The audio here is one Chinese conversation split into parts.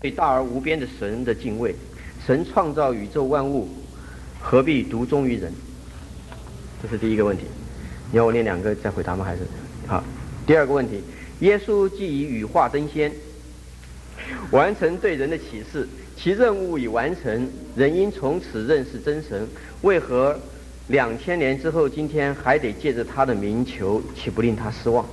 对大而无边的神的敬畏。神创造宇宙万物，何必独忠于人？这是第一个问题。你要我念两个再回答吗？还是好？第二个问题，耶稣既已羽化登仙，完成对人的启示，其任务已完成，人应从此认识真神，为何2000年之后今天还得借着他的名求，岂不令他失望？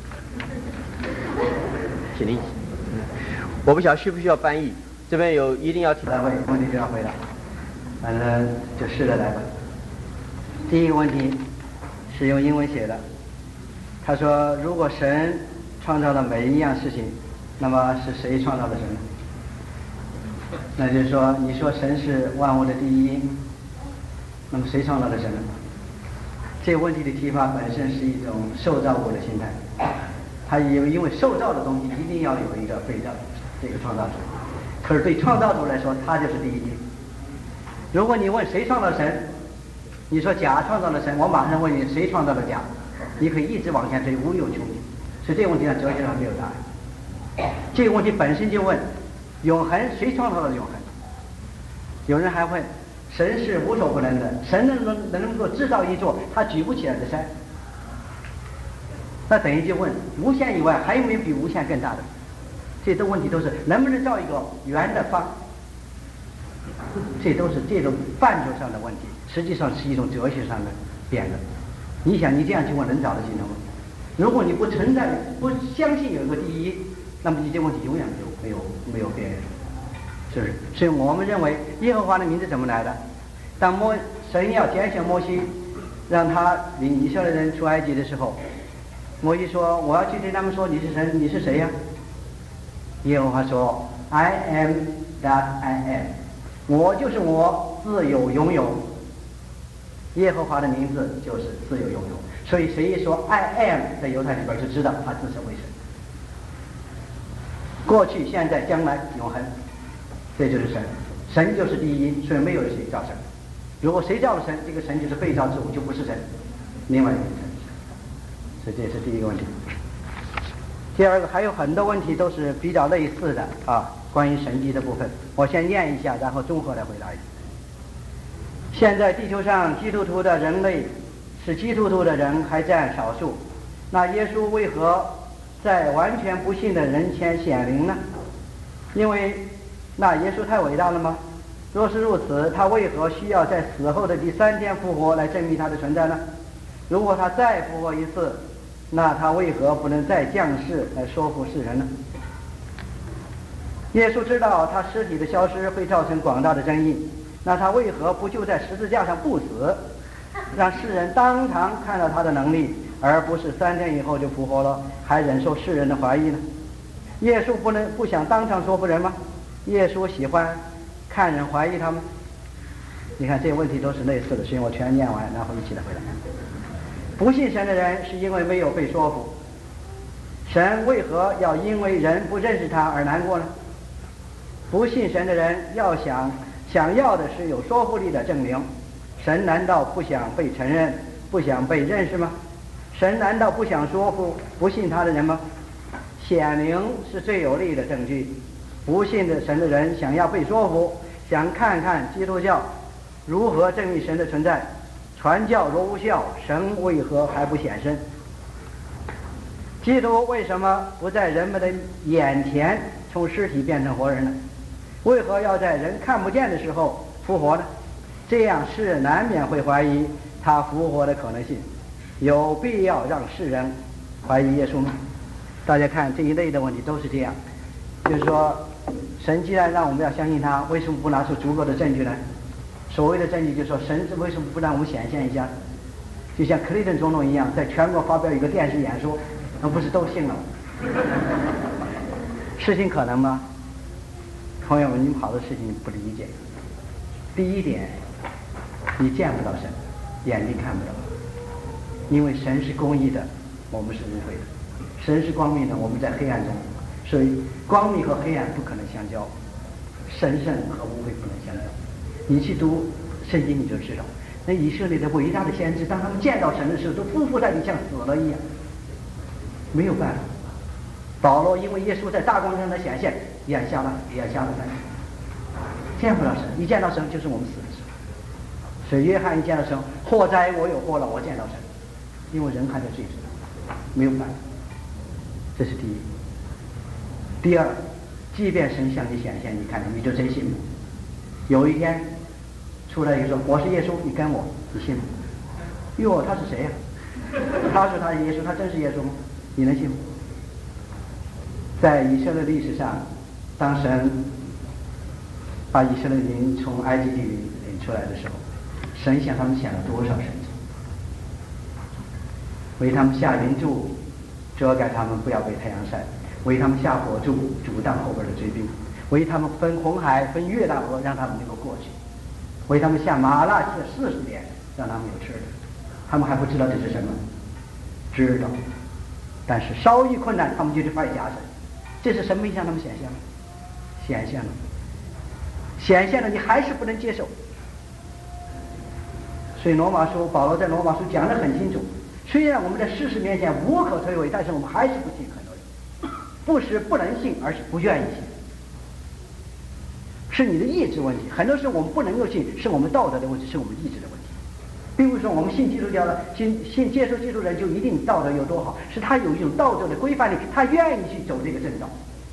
请立即。我不晓得需不需要翻译，这边有一定要提来问题就要回答，反正就试着来吧。第一个问题是用英文写的，他说如果神创造的每一样事情，那么是谁创造的神？那就是说，你说神是万物的第一因，那么谁创造的神呢？这个问题的提法本身是一种受造物的心态，它因为受造的东西一定要有一个被造这个创造者，可是对创造主来说，他就是第一因。如果你问谁创造神，你说甲创造了神，我马上问你谁创造了甲，你可以一直往下追，无有穷尽。所以这个问题上哲学上没有答案。这个问题本身就问永恒谁创造了永恒？有人还问神是无所不能的，神能够制造一座他举不起来的山，那等于就问无限以外还有没有比无限更大的？这些问题都是能不能造一个圆的方，这都是这种范畴上的问题，实际上是一种哲学上的辩论。你想你这样去问能找得起吗？如果你不存在不相信有一个第一，那么你这问题永远就没有辩论，是不是？所以我们认为耶和华的名字怎么来的？当神要拣选摩西，让他领以色列人出埃及的时候，摩西说我要去对他们说你是神，你是谁呀？耶和华说 I am that I am， 我就是我，自有永有。耶和华的名字就是自有永有，所以谁一说 I am， 在犹太里边就知道他自身为神，过去现在将来永恒，这就是神，神就是第一因，所以没有谁造神。如果谁造了神，这个神就是被造之物，就不是神，另外一个神。所以这是第一个问题。第二个还有很多问题都是比较类似的关于神迹的部分，我先念一下，然后综合来回答一下。现在地球上基督徒的人类是基督徒的人还占少数，那耶稣为何在完全不信的人前显灵呢？因为那耶稣太伟大了吗？若是如此，他为何需要在死后的第3天复活来证明他的存在呢？如果他再复活一次，那他为何不能再降世来说服世人呢？耶稣知道他尸体的消失会造成广大的争议，那他为何不就在十字架上不死，让世人当场看到他的能力，而不是3天以后就复活了，还忍受世人的怀疑呢？耶稣不想当场说服人吗？耶稣喜欢看人怀疑他吗？你看这些问题都是类似的，所以我全念完，然后一起来回答。不信神的人是因为没有被说服，神为何要因为人不认识他而难过呢？不信神的人想要的是有说服力的证明，神难道不想被承认，不想被认识吗？神难道不想说服不信他的人吗？显灵是最有力的证据，不信的神的人想要被说服，想看看基督教如何证明神的存在，传教若无效，神为何还不显身？基督为什么不在人们的眼前从尸体变成活人呢？为何要在人看不见的时候复活呢？这样世人难免会怀疑他复活的可能性，有必要让世人怀疑耶稣吗？大家看这一类的问题都是这样，就是说神既然让我们要相信他，为什么不拿出足够的证据呢？所谓的证据就是说神为什么不让我们显现一下？就像克林顿总统一样，在全国发表一个电视演说，那不是都信了吗？事情可能吗？朋友们，你们好多事情不理解。第一点，你见不到神，眼睛看不到，因为神是公义的，我们是污秽的；神是光明的，我们在黑暗中，所以光明和黑暗不可能相交，神圣和污秽不能相交。你去读圣经你就知道，那以色列的伟大的先知，当他们见到神的时候，都匍匐在地像死了一样，没有办法。保罗因为耶稣在大光中的显现， 眼瞎了在见不到神，一见到神就是我们死的时候。所以约翰一见到神，祸哉我有祸了，我见到神，因为人还在罪中，没有办法。这是第一。第二，即便神向你显现，你看你就真信吗？有一天出来一个说我是耶稣，你跟我，你信吗？哟，他是谁呀？他说他是耶稣，他真是耶稣吗？你能信吗？在以色列历史上，当神把以色列人从埃及地里领出来的时候，神向他们显了多少神迹？为他们下云柱遮盖他们不要被太阳晒，为他们下火柱阻挡后边的追兵，为他们分红海分约旦河让他们能够过去，为他们下玛纳西的40年让他们有吃的。他们还不知道这是什么，知道，但是稍一困难他们就去拜假神。这是什么向他们显现了？显现了，你还是不能接受。所以罗马书，保罗在罗马书讲得很清楚，虽然我们在事实面前无可推诿，但是我们还是不信。很多人不是不能信，而是不愿意信，是你的意志问题。很多时候我们不能够信，是我们道德的问题，是我们意志的问题。并不是说我们信基督教的接受基督人就一定道德有多好，是他有一种道德的规范力，他愿意去走这个正道。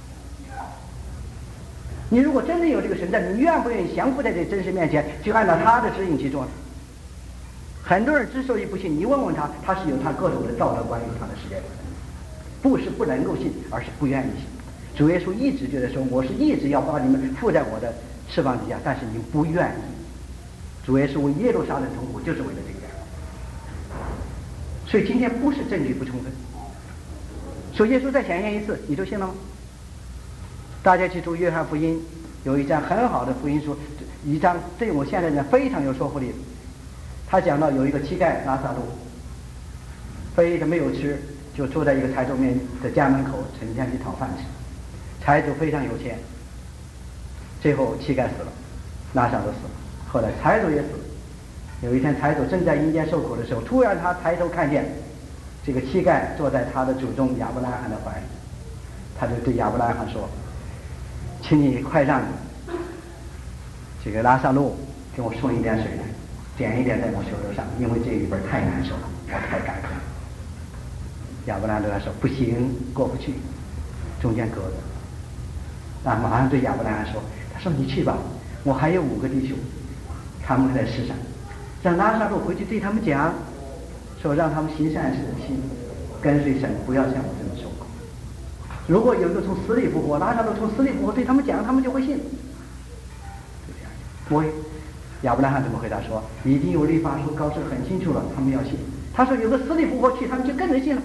你如果真的有这个神在，你愿不愿意降服在这真实面前，去按照他的指引去做呢？很多人之所以不信，你问问他，他是有他各种的道德观，有他的世界观，不是不能够信，而是不愿意信。主耶稣一直就在说，我是一直要把你们附在我的翅膀底下，但是你们不愿意。主耶稣为耶路撒冷痛苦，就是为了这个样。所以今天不是证据不充分，说耶稣再显现一次，你就信了吗？大家记住，约翰福音有一章很好的福音书，一章对我现在呢非常有说服力。他讲到有一个乞丐拉撒路，非常没有吃，就坐在一个财主面的家门口，成天去讨饭吃。财主非常有钱，最后乞丐死了，拉撒路死了，后来财主也死了。有一天财主正在阴间受苦的时候，突然他抬头看见这个乞丐坐在他的祖宗亚伯拉罕的怀里，他就对亚伯拉罕说，请你快让这个拉撒路给我送一点水来，点一点在我舌头上，因为这里边太难受了，我太干渴了。亚伯拉罕对他说，不行，过不去，中间隔着。那马上对亚伯拉罕说，他说你去吧，我还有5个弟兄，他们还在世上，让拉撒路回去对他们讲，说让他们行善事，跟随神，不要像我这么受苦。如果有一个从死里复活，拉撒路从死里复活，对他们讲，他们就会信。就这样，亚伯拉罕怎么回答说，已经有律法书告示很清楚了，他们要信。他说有个死里复活去，他们就更能信了。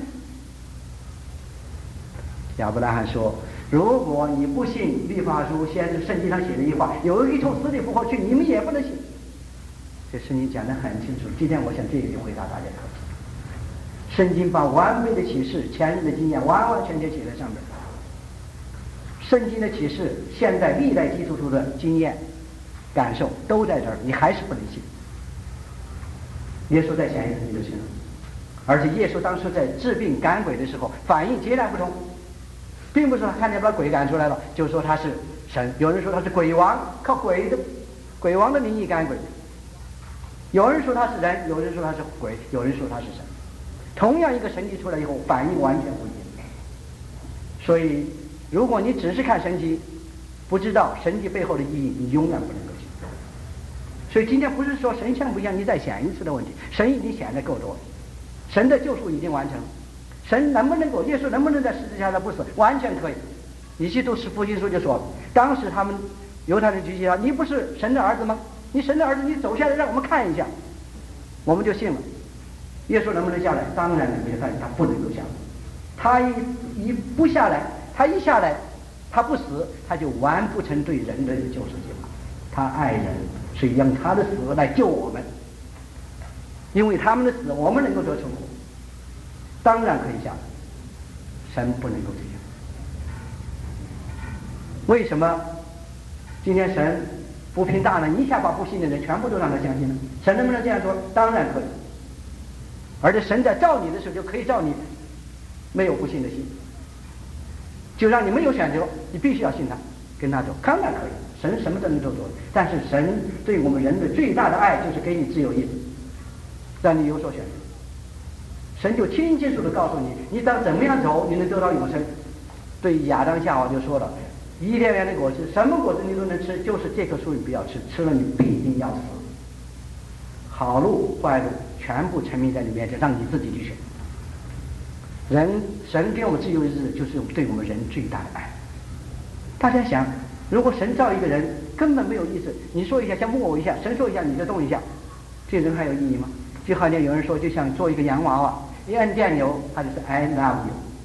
亚伯拉罕说，如果你不信律法书先是圣经上写的一句话，有一从死里复活去，你们也不能信。这圣经讲得很清楚，今天我想这一句回答大家可以。圣经把完美的启示、前人的经验完完全全写在上面。圣经的启示，现在历代基督徒的经验、感受都在这儿，你还是不能信。耶稣再显一次你就信了，而且耶稣当时在治病赶鬼的时候反应截然不同，并不是他看见把鬼赶出来了就说他是神，有人说他是鬼王，靠鬼王的名义赶鬼，有人说他是人，有人说他是鬼，有人说他是神。同样一个神迹出来以后，反应完全不一样。所以如果你只是看神迹，不知道神迹背后的意义，你永远不能够信。所以今天不是说神像不像你再显一次的问题，神已经显得够多了，神的救赎已经完成，神能不能够，耶稣能不能在十字架上不死，完全可以。你去读福音书就说了，当时他们犹太人举起他，你不是神的儿子吗？你神的儿子，你走下来让我们看一下，我们就信了。耶稣能不能下来？当然能下来，他不能够下来。他一不下来，他一下来，他不死，他就完不成对人的救赎计划。他爱人，所以用他的死来救我们，因为他们的死，我们能够得成功。当然可以下来，神不能够这样。为什么今天神不凭大能一下把不信的人全部都让他相信呢？神能不能这样做？当然可以。而且神在造你的时候就可以造你没有不信的心，就让你没有选择，你必须要信他。 跟他走，当然可以，神什么都能做，但是神对我们人的最大的爱就是给你自由意志，让你有所选择。神就清清楚楚地告诉你，你当怎么样走，你能得到永生。对亚当夏娃就说了，伊甸园的果子，什么果子你都能吃，就是这棵树你不要吃，吃了你必定要死。好路坏路全部陈明在你面前，让你自己去选。神给我们自由意志，就是对我们人最大的爱。大家想，如果神造一个人根本没有意思，你说一下，像木偶一下，神说一下你就动一下，这人还有意义吗？就好像有人说，就像做一个洋娃娃，一按电钮，他就是 I love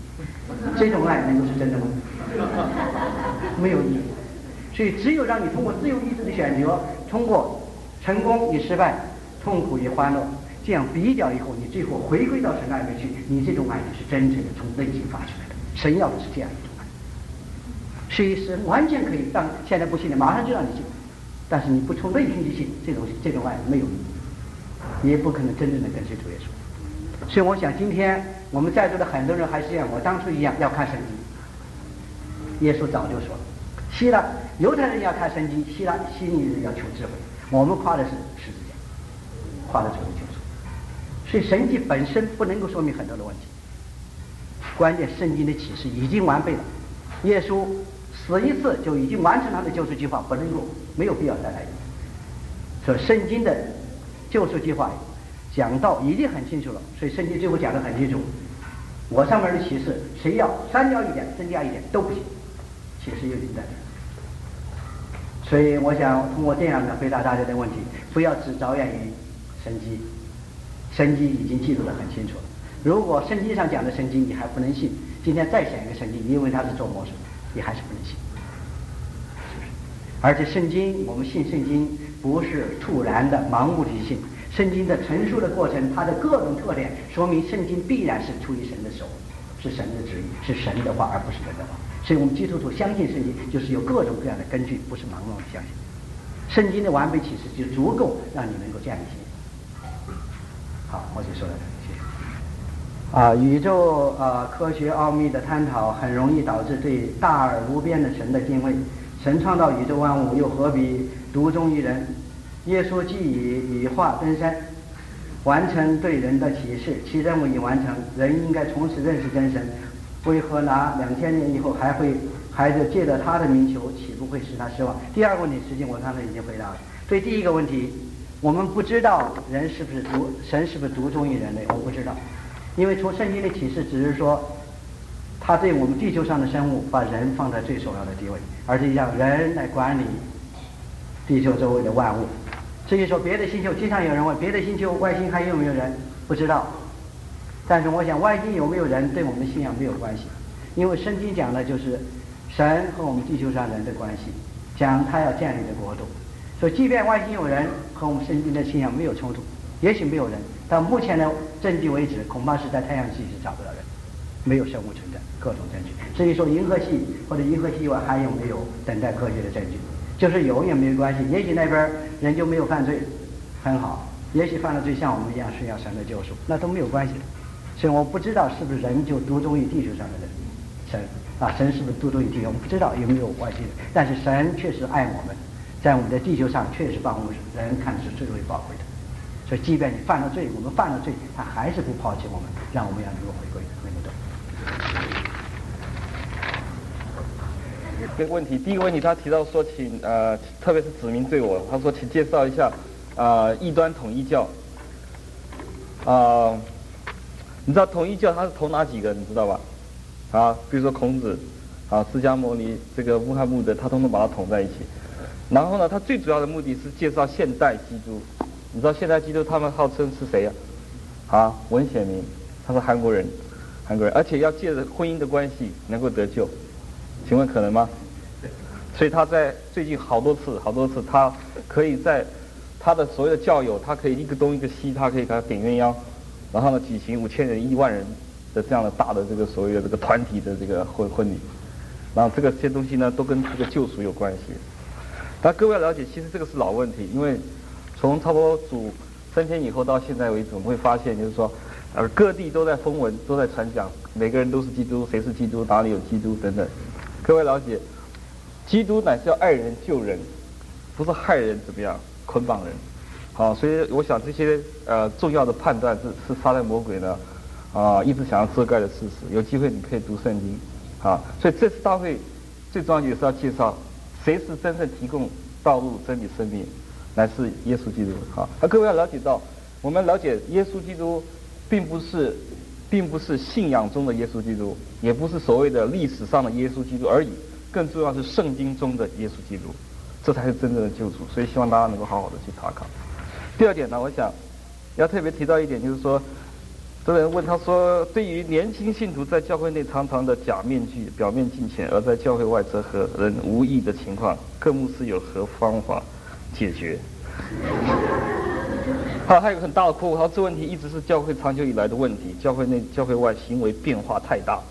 you， 这种爱能够是真的吗？没有意义。所以只有让你通过自由意志的选择，通过成功与失败、痛苦与欢乐，这样比较以后，你最后回归到神爱里面去，你这种爱就是真正的从内心发出来的。神要的是这样一种爱。所以神完全可以让现在不信的马上就让你信，但是你不从内心去信，这种爱没有意义，也不可能真正的跟随主耶稣。所以我想今天我们在座的很多人还是像我当初一样要看圣经。耶稣早就说了，希腊犹太人要看圣经，希利人要求智慧，我们夸的是十字架，夸的主的救赎。所以神迹本身不能够说明很多的问题，关键圣经的启示已经完备了。耶稣死一次就已经完成他的救赎计划，不能够没有必要再来一次。所以圣经的救赎计划讲到已经很清楚了，所以圣经最后讲得很清楚。我上面的启示，谁要删掉一点增加一点都不行，启示有点在这。所以我想通过这样的回答大家的问题，不要只着眼于神迹，神迹已经记录得很清楚了。如果圣经上讲的神迹你还不能信，今天再显一个神迹，你以为他是做魔术，你还是不能信，是不是？而且圣经，我们信圣经不是突然的盲目的信，圣经的陈述的过程，它的各种特点说明圣经必然是出于神的手，是神的旨意，是神的话，而不是人的话。所以我们基督徒相信圣经，就是有各种各样的根据，不是盲目的相信。圣经的完备启示就足够让你能够建立信心。好，我就说到这里，谢谢。宇宙科学奥秘的探讨很容易导致对大而无边的神的敬畏。神创造宇宙万物，又何必独钟于人？耶稣既以化登山，完成对人的启示，其任务已完成，人应该从此认识真神。为何拿2000年以后还是借着他的名求，岂不会使他失望？第二个问题，实际我刚才已经回答了。对第一个问题，我们不知道人是不是神是不是独钟于人类，我不知道，因为从圣经的启示只是说，他对我们地球上的生物把人放在最首要的地位，而且让人来管理地球周围的万物。至于说别的星球，经常有人问别的星球外星还有没有人，不知道。但是我想外星有没有人对我们的信仰没有关系，因为圣经讲的就是神和我们地球上人的关系，讲他要建立的国度。所以即便外星有人，和我们圣经的信仰没有冲突，也许没有人，到目前的证据为止，恐怕是在太阳系是找不到人，没有生物存在，各种证据。至于说银河系或者银河系以外还有没有等待科学的证据，就是有也没有关系，也许那边人就没有犯罪，很好，也许犯了罪像我们一样需要神的救赎，那都没有关系的。所以我不知道是不是人就独钟于地球上的人，神是不是独钟于地球，我不知道有没有关系的。但是神确实爱我们，在我们的地球上确实把我们人看的是最为宝贵的。所以即便你犯了罪，我们犯了罪，他还是不抛弃我们，让我们要能够回归，能够懂。这个问题，第一个问题他提到说，特别是指名对我，他说请介绍一下异端统一教。你知道统一教他是统哪几个？你知道吧？比如说孔子，释迦牟尼，这个穆罕默德，他统统把它统在一起。然后呢，他最主要的目的是介绍现代基督。你知道现代基督他们号称是谁呀？文显明，他是韩国人，而且要借着婚姻的关系能够得救，请问可能吗？所以他在最近好多次，他可以在他的所有的教友，他可以一个东一个西，他可以给他点鸳鸯，然后呢举行5000人、1万人的这样的大的这个所谓的这个团体的这个婚礼，然后这些东西呢都跟这个救赎有关系。但各位要了解，其实这个是老问题，因为从差不多主升天以后到现在为止，我们会发现就是说，各地都在风闻，都在传讲，每个人都是基督，谁是基督，哪里有基督等等。各位了解， 基督乃是要爱人救人，不是害人怎么样捆绑人。好，所以我想这些重要的判断是撒旦魔鬼呢一直想要遮盖的事实。有机会你可以读圣经啊。所以这次大会最重要也是要介绍谁是真正提供道路、真理、生命，乃是耶稣基督。好，各位要了解到，我们了解耶稣基督并不是信仰中的耶稣基督，也不是所谓的历史上的耶稣基督而已，更重要是圣经中的耶稣基督，这才是真正的救主。所以希望大家能够好好的去查考。第二点呢，我想要特别提到一点，就是说，这人问他说，对于年轻信徒在教会内常常的假面具、表面敬虔，而在教会外则和人无异的情况，各牧师有何方法解决？好，还有一个很大的括弧，他说这问题一直是教会长久以来的问题，教会内、教会外行为变化太大。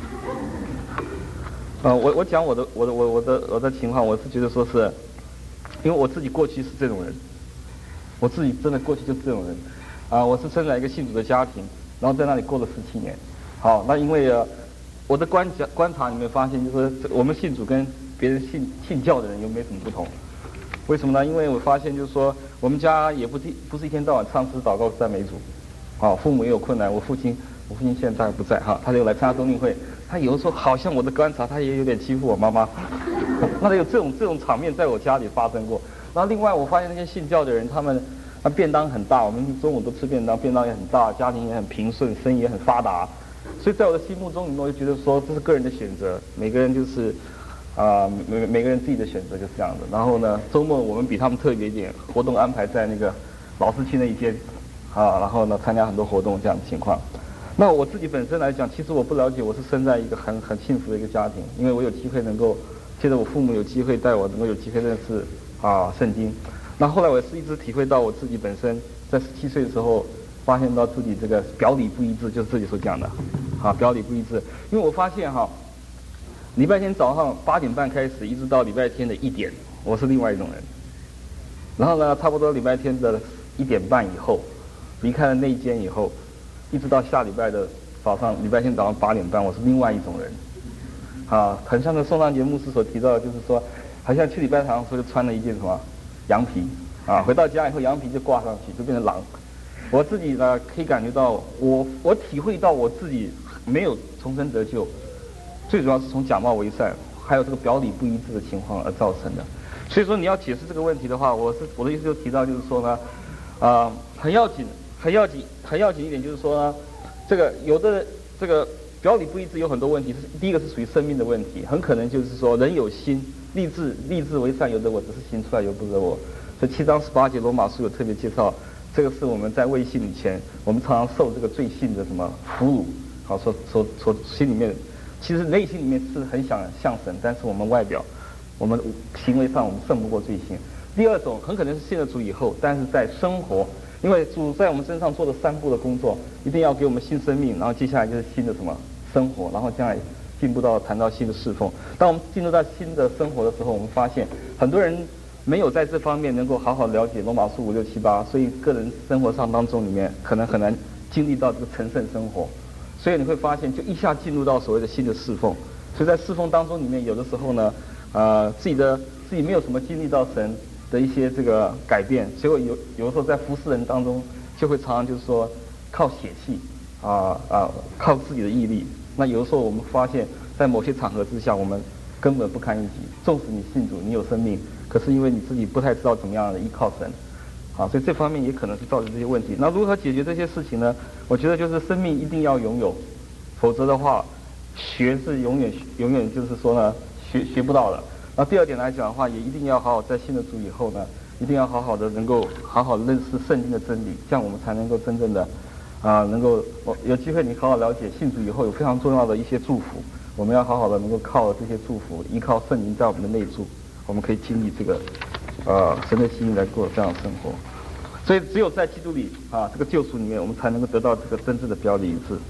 我讲我的情况，我是觉得说是，因为我自己过去是这种人。我自己真的过去就是这种人，我是生在一个信主的家庭，然后在那里过了17年。好，那因为我的观察里面发现，就是我们信主跟别人信教的人又没什么不同。为什么呢？因为我发现就是说，我们家也不是一天到晚唱诗祷告赞美主。好，父母也有困难，我父亲现在不在哈，他就来参加冬令会。他有的时候好像我的观察，他也有点欺负我妈妈。那有这种场面在我家里发生过。然后另外我发现那些信教的人，他们便当很大，我们中午都吃便当，便当也很大，家庭也很平顺，生意也很发达。所以在我的心目中，我就觉得说这是个人的选择，每个人就是每个人自己的选择就是这样的。然后呢，周末我们比他们特别一点，活动安排在那个老市区那一间然后呢参加很多活动这样的情况。那我自己本身来讲，其实我不了解，我是生在一个很幸福的一个家庭，因为我有机会能够借着我父母有机会带我，能够有机会认识圣经。那后来我是一直体会到我自己本身在17岁的时候，发现到自己这个表里不一致，就是这里所讲的表里不一致。因为我发现礼拜天早上8点半开始，一直到礼拜天的1点，我是另外一种人。然后呢，差不多礼拜天的1点半以后，离开了那一间以后，一直到下礼拜的礼拜天早上8点半，我是另外一种人。很像宋尚杰牧师所提到的，就是说，好像去礼拜堂的时候就穿了一件什么羊皮回到家以后羊皮就挂上去，就变成狼。我自己呢可以感觉到，我体会到我自己没有重生得救，最主要是从假冒伪善，还有这个表里不一致的情况而造成的。所以说你要解释这个问题的话，我的意思就提到就是说呢，很要紧一点就是说呢，有的这个表里不一致有很多问题，第一个是属于生命的问题，很可能就是说人有心立志为善由得我，只是行出来由不得我。所以7章18节罗马书有特别介绍，这个是我们在未信以前，我们常常受这个罪性的什么俘虏，所心里面，其实内心里面是很想向神，但是我们外表，我们行为上我们胜不过罪性。第二种很可能是信了主以后，但是在生活，因为主在我们身上做了3步的工作，一定要给我们新生命，然后接下来就是新的什么生活，然后将来进步到谈到新的侍奉。当我们进入到新的生活的时候，我们发现很多人没有在这方面能够好好了解罗马书5、6、7、8，所以个人生活上当中里面可能很难经历到这个成圣生活，所以你会发现就一下进入到所谓的新的侍奉。所以在侍奉当中里面，有的时候呢，自己没有什么经历到神的一些这个改变，结果有的时候在服侍人当中就会常常就是说靠血气靠自己的毅力。那有的时候我们发现在某些场合之下，我们根本不堪一击，纵使你信主，你有生命，可是因为你自己不太知道怎么样的依靠神，所以这方面也可能是造成这些问题。那如何解决这些事情呢？我觉得就是生命一定要拥有，否则的话，学是永远就是说呢，学不到的。那第二点来讲的话，也一定要好好在信了主以后呢，一定要好好的能够好好认识圣经的真理，这样我们才能够真正的能够有机会你好好了解信主以后有非常重要的一些祝福，我们要好好的能够靠这些祝福，依靠圣灵在我们的内住，我们可以经历这个神的心意来过这样的生活。所以只有在基督里这个救赎里面，我们才能够得到这个真正的表里一致。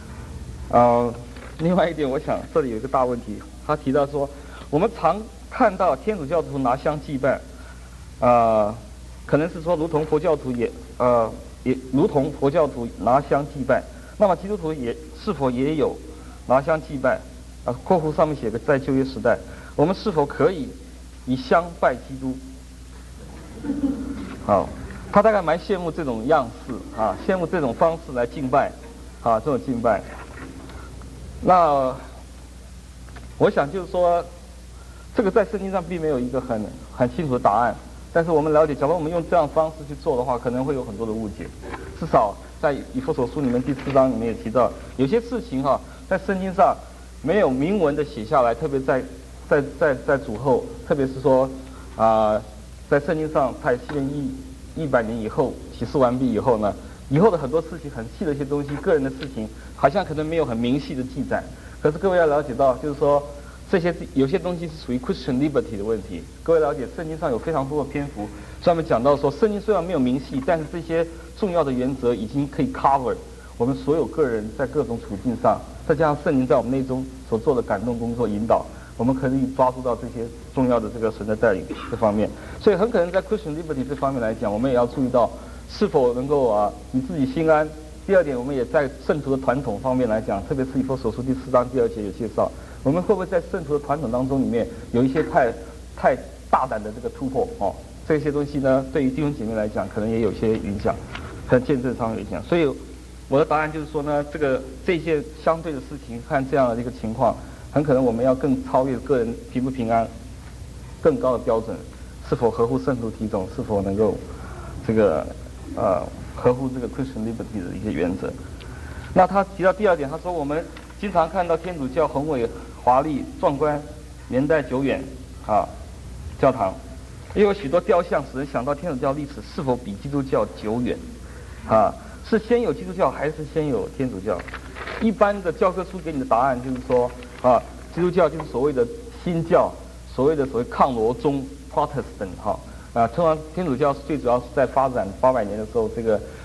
另外一点，我想这里有一个大问题，他提到说，我们常看到天主教徒拿香祭拜，可能是说如同佛教徒也如同佛教徒拿香祭拜，那么基督徒是否也有拿香祭拜？括弧上面写个在旧约时代， 我们是否可以以香拜基督？好，他大概蛮羡慕这种样式啊，羡慕这种方式来敬拜，啊，这种敬拜。那我想就是说，这个在圣经上并没有一个很清楚的答案。但是我们了解，假如我们用这样的方式去做的话，可能会有很多的误解。至少在以弗所书里面第4章里面也提到，有些事情在圣经上没有明文的写下来，特别在主后，特别是说在圣经上在西元100年以后启示完毕以后呢，以后的很多事情很细的一些东西，个人的事情好像可能没有很明细的记载。可是各位要了解到，就是说有些东西是属于 Christian liberty 的问题。各位了解，圣经上有非常多的篇幅，上面讲到说，圣经虽然没有明细，但是这些重要的原则已经可以 cover 我们所有个人在各种处境上，再加上圣灵在我们内中所做的感动工作引导，我们可以抓住到这些重要的这个神的带领这方面。所以很可能在 Christian liberty 这方面来讲，我们也要注意到是否能够以自己心安。第二点，我们也在圣徒的团统方面来讲，特别是以弗所书第4章第2节有介绍，我们会不会在圣徒的团统当中里面有一些太大胆的这个突破这些东西呢，对于弟兄姐妹来讲，可能也有些影响，在见证上有影响。所以我的答案就是说呢，这些相对的事情，看这样的一个情况，很可能我们要更超越个人平不平安更高的标准，是否合乎圣徒体统，是否能够合乎这个 Christian liberty 的一些原则。那他提到第二点，他说我们经常看到天主教宏伟、华丽、壮观、年代久远教堂，也有许多雕像使人想到天主教历史是否比基督教久远是先有基督教还是先有天主教？一般的教科书给你的答案就是说基督教就是所谓的新教，所谓抗罗宗 Protestant 通常天主教最主要是在发展800年的时候，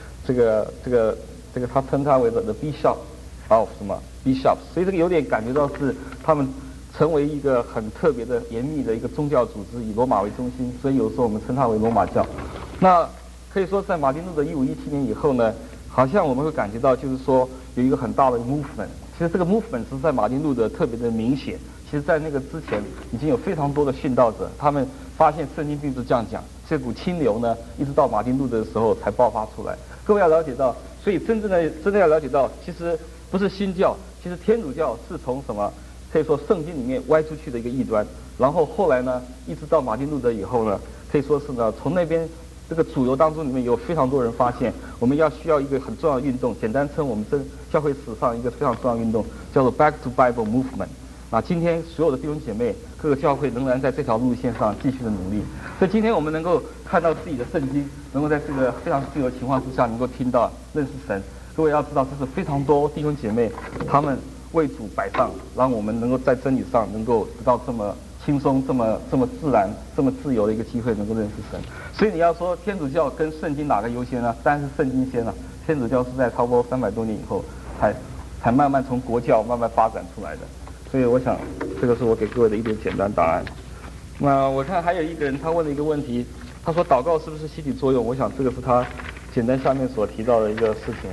他称它为的 Bishop of 什么 Bishop， 所以这个有点感觉到是他们成为一个很特别的严密的一个宗教组织，以罗马为中心，所以有时候我们称它为罗马教。那可以说在马丁路德1517年以后呢，好像我们会感觉到就是说有一个很大的 movement。其实这个 movement 是在马丁路德特别的明显。其实在那个之前已经有非常多的殉道者，他们发现圣经并不是这样讲，这股清流呢一直到马丁路德的时候才爆发出来。各位要了解到，所以真的要了解到，其实不是新教，其实天主教是从什么可以说圣经里面歪出去的一个异端，然后后来呢一直到马丁路德以后呢，可以说是呢从那边这个主流当中里面有非常多人发现，我们需要一个很重要的运动，简单称我们教会史上一个非常重要的运动，叫做 Back to Bible Movement。今天所有的弟兄姐妹，各个教会仍然在这条路线上继续的努力。所以今天我们能够看到自己的圣经，能够在这个非常自由的情况之下，能够听到认识神。各位要知道，这是非常多弟兄姐妹他们为主摆上，让我们能够在真理上能够得到这么轻松、这么自然、这么自由的一个机会，能够认识神。所以你要说天主教跟圣经哪个优先呢？当然是圣经先了。天主教是在差不多300多年以后才慢慢从国教慢慢发展出来的。所以我想，这个是我给各位的一点简单答案。那我看还有一个人他问了一个问题，他说祷告是不是心理作用？我想这个是他简单下面所提到的一个事情。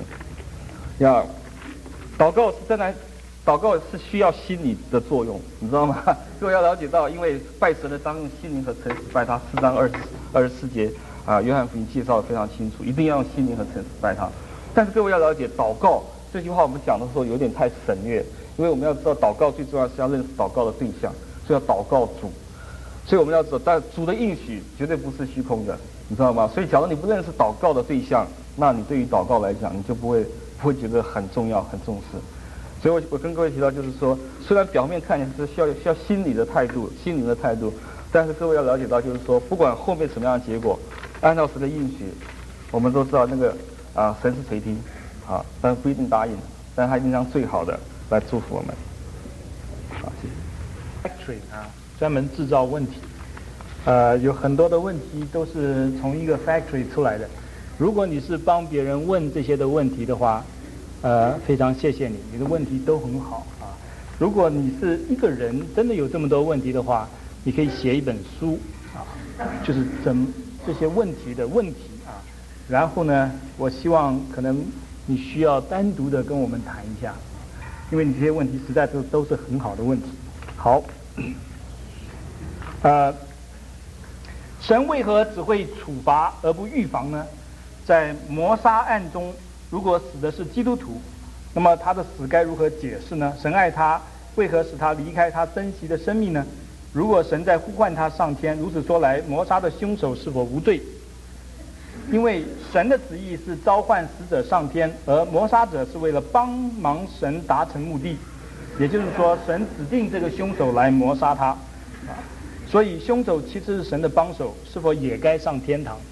祷告是需要心理的作用，你知道吗？各位要了解到，因为拜神的当用心灵和诚实拜他，4章24节约翰福音介绍的非常清楚，一定要用心灵和诚实拜他。但是各位要了解，祷告这句话我们讲的时候有点太省略。因为我们要知道，祷告最重要是要认识祷告的对象，所以要祷告主。所以我们要知道，但主的应许绝对不是虚空的，你知道吗？所以假如你不认识祷告的对象，那你对于祷告来讲，你就不会觉得很重要、很重视。所以我跟各位提到，就是说，虽然表面看起来是需要心理的态度、心灵的态度，但是各位要了解到，就是说，不管后面什么样的结果，按照神的应许，我们都知道那个神是垂听但不一定答应，但他一定将最好的来祝福我们。好，谢谢。 Factory 专门制造问题，有很多的问题都是从一个 factory 出来的。如果你是帮别人问这些的问题的话，非常谢谢你，你的问题都很好如果你是一个人真的有这么多问题的话，你可以写一本书就是这些问题的问题然后呢，我希望可能你需要单独的跟我们谈一下。因为你这些问题实在都是很好的问题。好， 神为何只会处罚而不预防呢？在谋杀案中，如果死的是基督徒，那么他的死该如何解释呢？神爱他，为何使他离开他珍惜的生命呢？如果神在呼唤他上天，如此说来，谋杀的凶手是否无罪？因为神的旨意是召唤死者上天，而谋杀者是为了帮忙神达成目的，也就是说，神指定这个凶手来谋杀他，所以凶手其实是神的帮手，是否也该上天堂？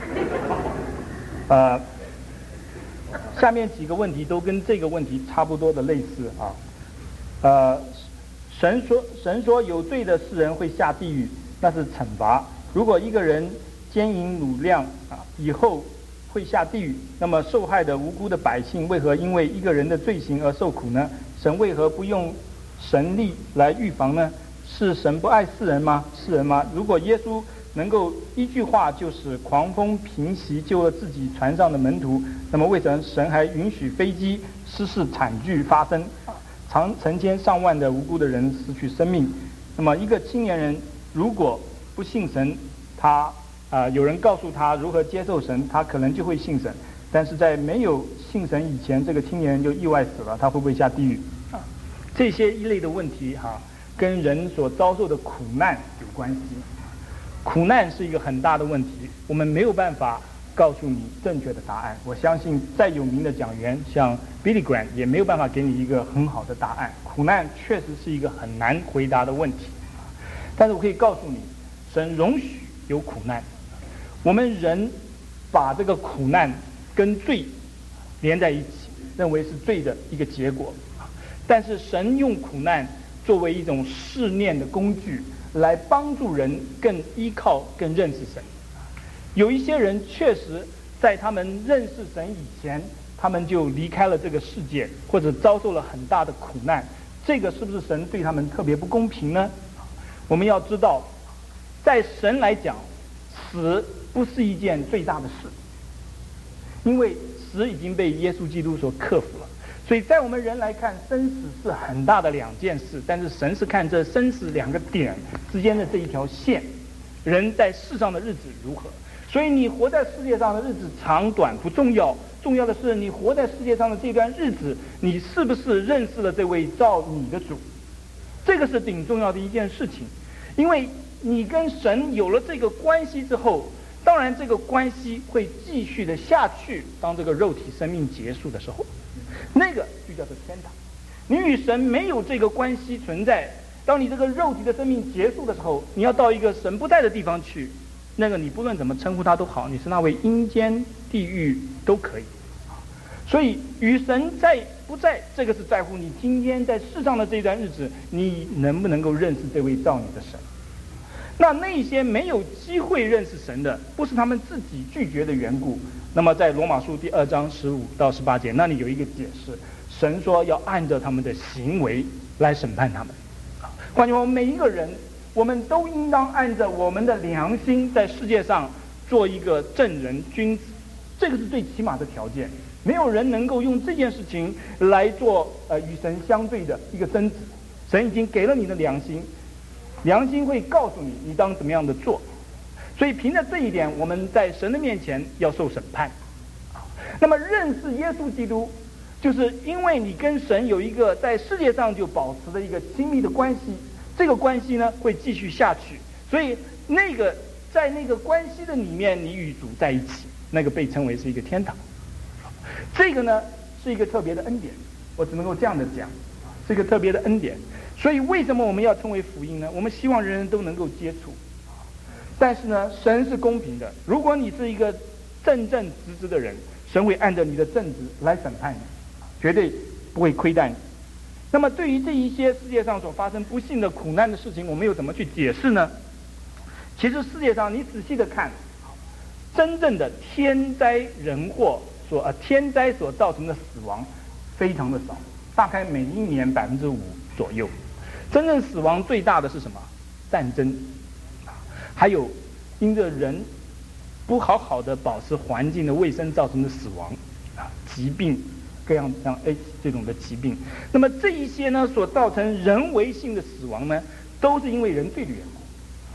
下面几个问题都跟这个问题差不多的类似啊。神说有罪的世人会下地狱，那是惩罚。如果一个人奸淫掳掠以后会下地狱，那么受害的无辜的百姓为何因为一个人的罪行而受苦呢？神为何不用神力来预防呢？是神不爱世人吗？如果耶稣能够一句话就使狂风平息，救了自己船上的门徒，那么为什么神还允许飞机失事惨剧发生，成千上万的无辜的人失去生命？那么一个青年人如果不信神，他有人告诉他如何接受神，他可能就会信神。但是在没有信神以前，这个青年人就意外死了，他会不会下地狱？这些一类的问题跟人所遭受的苦难有关系。苦难是一个很大的问题，我们没有办法告诉你正确的答案。我相信再有名的讲员像 Billy Graham 也没有办法给你一个很好的答案。苦难确实是一个很难回答的问题，但是我可以告诉你，神容许有苦难。我们人把这个苦难跟罪连在一起，认为是罪的一个结果，但是神用苦难作为一种试炼的工具，来帮助人更依靠、更认识神。有一些人确实在他们认识神以前，他们就离开了这个世界，或者遭受了很大的苦难。这个是不是神对他们特别不公平呢？我们要知道，在神来讲，死不是一件最大的事，因为死已经被耶稣基督所克服了。所以在我们人来看，生死是很大的两件事，但是神是看这生死两个点之间的这一条线，人在世上的日子如何。所以你活在世界上的日子长短不重要，重要的是你活在世界上的这段日子，你是不是认识了这位造你的主，这个是挺重要的一件事情。因为你跟神有了这个关系之后，当然这个关系会继续的下去，当这个肉体生命结束的时候，那个就叫做天堂。你与神没有这个关系存在，当你这个肉体的生命结束的时候，你要到一个神不在的地方去，那个你不论怎么称呼他都好，你是那位阴间地狱都可以。所以与神在不在，这个是在乎你今天在世上的这段日子，你能不能够认识这位造你的神。那些没有机会认识神的，不是他们自己拒绝的缘故。那么在罗马书第2章15到18节，那里有一个解释，神说要按照他们的行为来审判他们。换句话说，每一个人，我们都应当按照我们的良心在世界上做一个正人君子，这个是最起码的条件。没有人能够用这件事情来做与神相对的一个争执。神已经给了你的良心，良心会告诉你你当怎么样的做。所以凭着这一点，我们在神的面前要受审判。那么认识耶稣基督，就是因为你跟神有一个在世界上就保持的一个亲密的关系，这个关系呢会继续下去。所以在那个关系的里面，你与主在一起，那个被称为是一个天堂。这个呢是一个特别的恩典，我只能够这样的讲，是一个特别的恩典。所以为什么我们要称为福音呢？我们希望人人都能够接触。但是呢，神是公平的。如果你是一个正正直直的人，神会按照你的正直来审判你，绝对不会亏待你。那么对于这一些世界上所发生不幸的苦难的事情，我们又怎么去解释呢？其实世界上你仔细的看，真正的天灾人祸天灾所造成的死亡非常的少，大概每一年5%左右。真正死亡最大的是什么？战争，还有因着人不好好的保持环境的卫生造成的死亡，疾病，各样像 AIDS 这种的疾病。那么这一些呢，所造成人为性的死亡呢，都是因为人罪的缘故。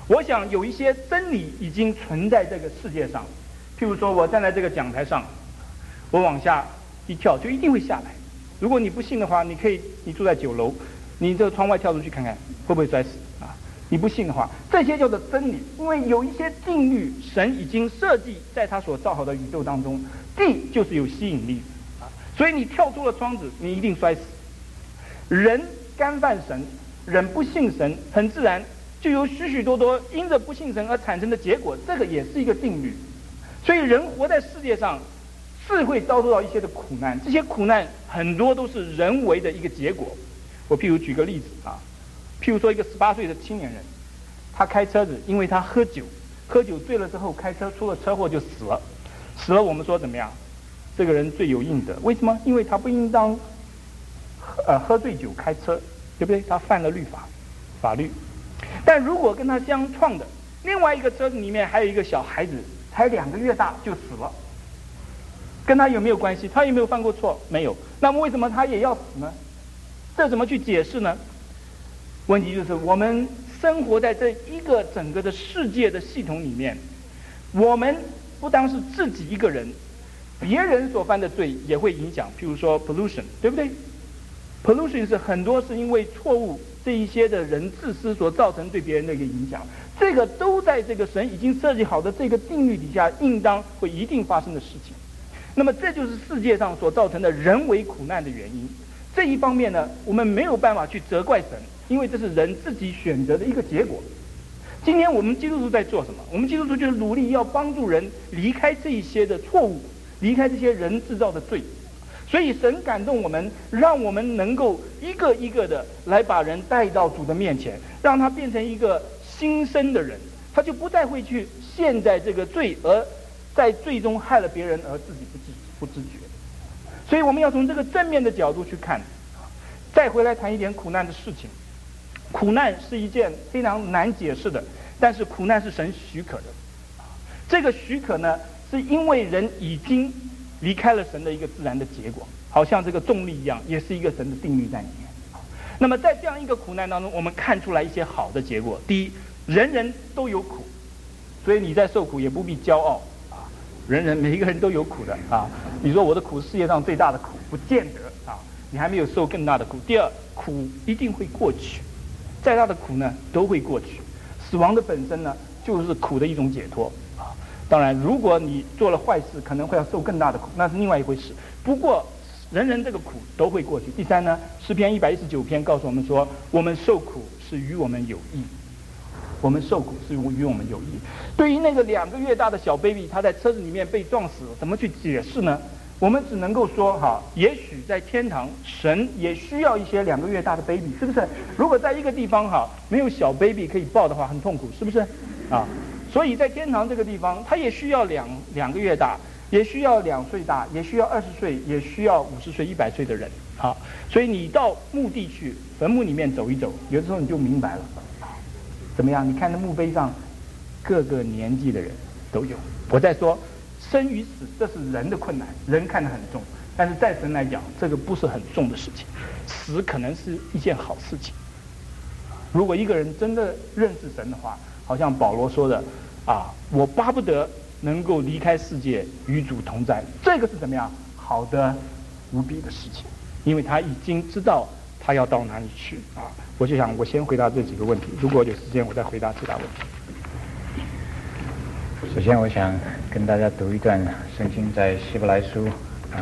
我想有一些真理已经存在这个世界上，譬如说我站在这个讲台上，我往下一跳就一定会下来。如果你不信的话，你住在9楼，你这个窗外跳出去看看会不会摔死啊？你不信的话，这些叫做真理，因为有一些定律，神已经设计在他所造好的宇宙当中，地就是有吸引力啊，所以你跳出了窗子，你一定摔死。人干犯神，人不信神，很自然就有许许多多因着不信神而产生的结果，这个也是一个定律。所以人活在世界上是会遭受到一些的苦难，这些苦难很多都是人为的一个结果。我譬如举个例子啊，譬如说一个18岁的青年人，他开车子，因为他喝酒醉了之后开车出了车祸就死了，我们说怎么样？这个人罪有应得，为什么？因为他不应当喝醉酒开车，对不对？他犯了法律。但如果跟他相撞的另外一个车子里面还有一个小孩子，才2个月大就死了，跟他有没有关系？他有没有犯过错？没有。那么为什么他也要死呢？这怎么去解释呢？问题就是我们生活在这一个整个的世界的系统里面，我们不单是自己一个人，别人所犯的罪也会影响。譬如说 pollution， 对不对？ pollution 是很多是因为错误这一些的人自私所造成对别人的一个影响，这个都在这个神已经设计好的这个定律底下，应当会一定发生的事情。那么这就是世界上所造成的人为苦难的原因。这一方面呢，我们没有办法去责怪神，因为这是人自己选择的一个结果。今天我们基督徒在做什么？我们基督徒就是努力要帮助人离开这一些的错误，离开这些人制造的罪。所以神感动我们，让我们能够一个一个的来把人带到主的面前，让他变成一个新生的人，他就不再会去陷在这个罪，而在最终害了别人而自己不自觉。所以我们要从这个正面的角度去看。再回来谈一点苦难的事情。苦难是一件非常难解释的，但是苦难是神许可的。这个许可呢，是因为人已经离开了神的一个自然的结果，好像这个重力一样，也是一个神的定律在里面。那么在这样一个苦难当中，我们看出来一些好的结果。第一，人人都有苦，所以你在受苦也不必骄傲啊。每一个人都有苦的啊。你说我的苦是世界上最大的苦，不见得啊，你还没有受更大的苦。第二，苦一定会过去，再大的苦呢都会过去。死亡的本身呢，就是苦的一种解脱。当然，如果你做了坏事，可能会要受更大的苦，那是另外一回事。不过，人这个苦都会过去。第三呢，诗篇119篇告诉我们说，我们受苦是与我们有益。我们受苦是与我们有益。对于那个2个月大的小 baby， 他在车子里面被撞死，怎么去解释呢？我们只能够说，也许在天堂，神也需要一些2个月大的 baby， 是不是？如果在一个地方没有小 baby 可以抱的话，很痛苦，是不是？啊。所以在天堂这个地方，他也需要2个月大，也需要2岁大，也需要20岁，也需要50岁、100岁的人。所以你到墓地去，坟墓里面走一走，有的时候你就明白了。怎么样？你看那墓碑上，各个年纪的人都有。我在说，生与死，这是人的困难，人看得很重，但是在神来讲，这个不是很重的事情。死可能是一件好事情。如果一个人真的认识神的话，好像保罗说的我巴不得能够离开世界与主同在，这个是怎么样好的无比的事情，因为他已经知道他要到哪里去我就想我先回答这几个问题，如果有时间我再回答其他问题。 首先我想跟大家读一段圣经，在希伯来书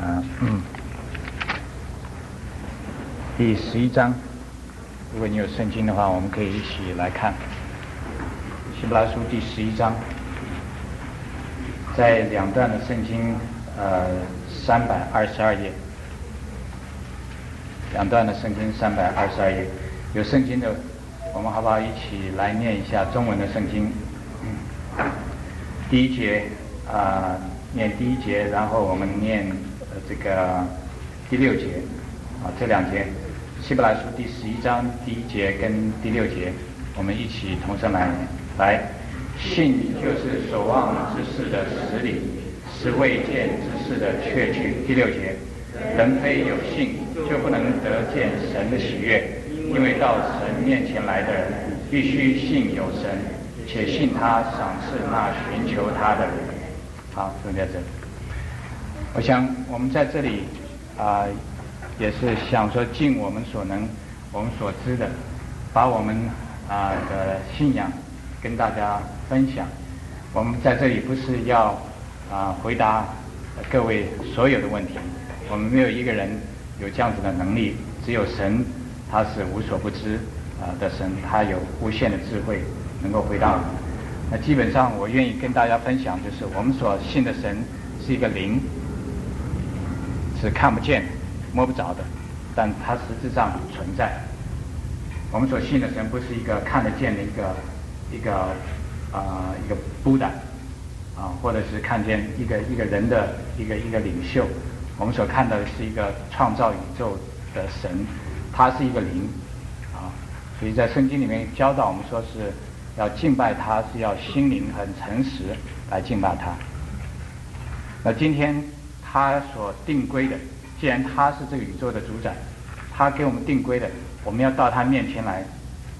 第11章，如果你有圣经的话，我们可以一起来看希伯来书第11章，在2段的圣经322页，2段的圣经322页，有圣经的我们好不好一起来念一下中文的圣经？第1节念第1节，然后我们念这个第6节这2节，希伯来书第11章第1节跟第6节，我们一起同声来念。来，信就是守望之事的实理，是未见之事的确据。第6节，人非有信，就不能得见神的喜悦，因为到神面前来的人，必须信有神， 且信他赏赐那寻求他的人。好，就在这里。我想我们在这里也是想说尽我们所能、我们所知的，把我们的信仰跟大家分享。我们在这里不是要回答各位所有的问题，我们没有一个人有这样子的能力，只有神，他是无所不知的神，他有无限的智慧，能够回答我们。那基本上我愿意跟大家分享，就是我们所信的神是一个灵，是看不见、摸不着的，但它实质上存在。我们所信的神不是一个看得见的一个Buddha或者是看见一个人的一个领袖。我们所看到的是一个创造宇宙的神，他是一个灵所以在圣经里面教导我们说是要敬拜他，是要心灵很诚实来敬拜他。那今天他所定规的，既然他是这个宇宙的主宰，他给我们定规的，我们要到他面前来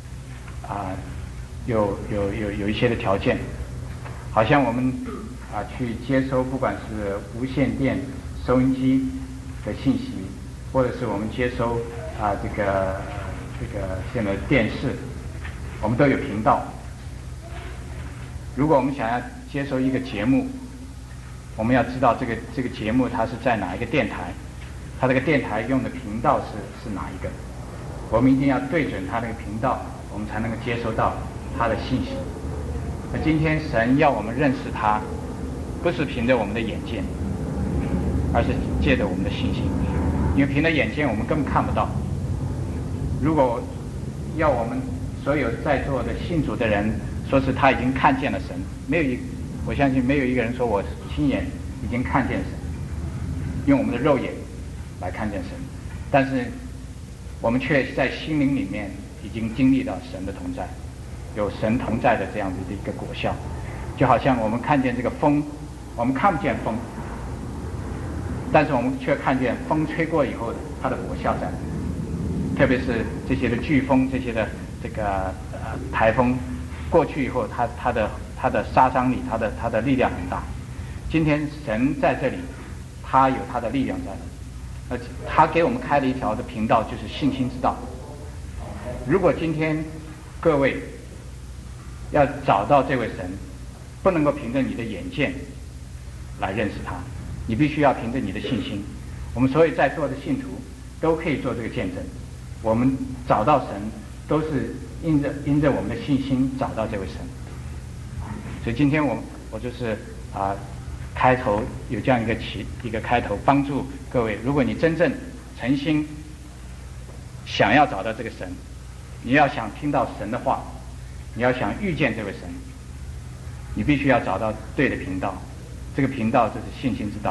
有一些的条件，好像我们去接收不管是无线电收音机的信息，或者是我们接收这个现在电视，我们都有频道。如果我们想要接收一个节目，我们要知道这个节目它是在哪一个电台，它这个电台用的频道是哪一个，我们一定要对准它那个频道，我们才能够接收到它的信息。那今天神要我们认识他，不是凭着我们的眼见，而是借着我们的信心，因为凭着眼见我们根本看不到。如果要我们所有在座的信主的人说是他已经看见了神，我相信没有一个人说我亲眼已经看见神，用我们的肉眼来看见神，但是我们却在心灵里面已经经历到神的同在，有神同在的这样子的一个果效。就好像我们看见这个风，我们看不见风，但是我们却看见风吹过以后它的果效在，特别是这些的飓风，这些的这个台风过去以后，它的杀伤力，它的力量很大。今天神在这里，他有他的力量在这里，他给我们开了一条的频道，就是信心之道。如果今天各位要找到这位神，不能够凭着你的眼见来认识他，你必须要凭着你的信心。我们所有在座的信徒都可以做这个见证，我们找到神都是因着我们的信心找到这位神。所以今天我就是开头有这样一个开头，帮助各位，如果你真正诚心想要找到这个神，你要想听到神的话，你要想遇见这位神，你必须要找到对的频道，这个频道就是信心之道。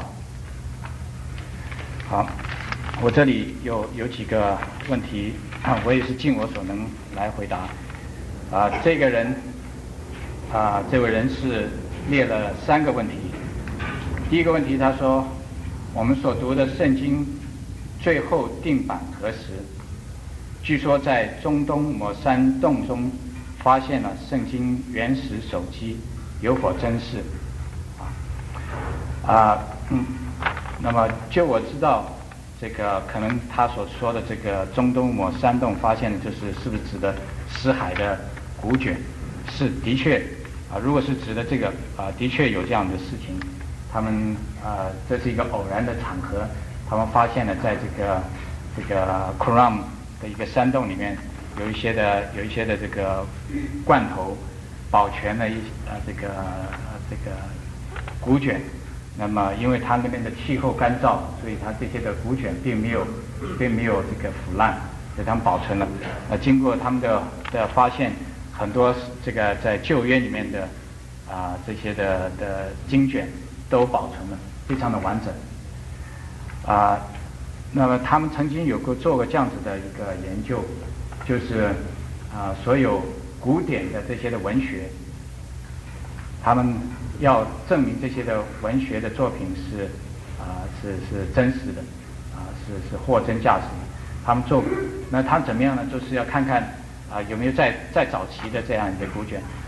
好，我这里有几个问题我也是尽我所能来回答。这个人这位人士列了3个问题。第一个问题，他说我们所读的圣经最后定版何时？据说在中东某山洞中发现了圣经原始手机，有否真实？那么就我知道，这个可能他所说的这个中东某山洞发现的是不是指的死海的古卷？是的确如果是指的这个的确有这样的事情。他们这是一个偶然的场合，他们发现了在这个 Quran 的一个山洞里面有一些的这个罐头保全了这个古卷。那么因为它那边的气候干燥，所以它这些的古卷并没有这个腐烂，所以他们保存了。经过他们的发现，很多这个在旧约里面的这些的经卷都保存了，非常的完整。那么他们曾经做过这样子的一个研究，就是所有古典的这些的文学，他们要证明这些的文学的作品是真实的，是货真价实的。他们做，那他怎么样呢？就是要看看有没有在早期的这样一个古卷，